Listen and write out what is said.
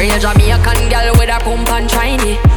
Real Jamaican girl with a pump and shiny.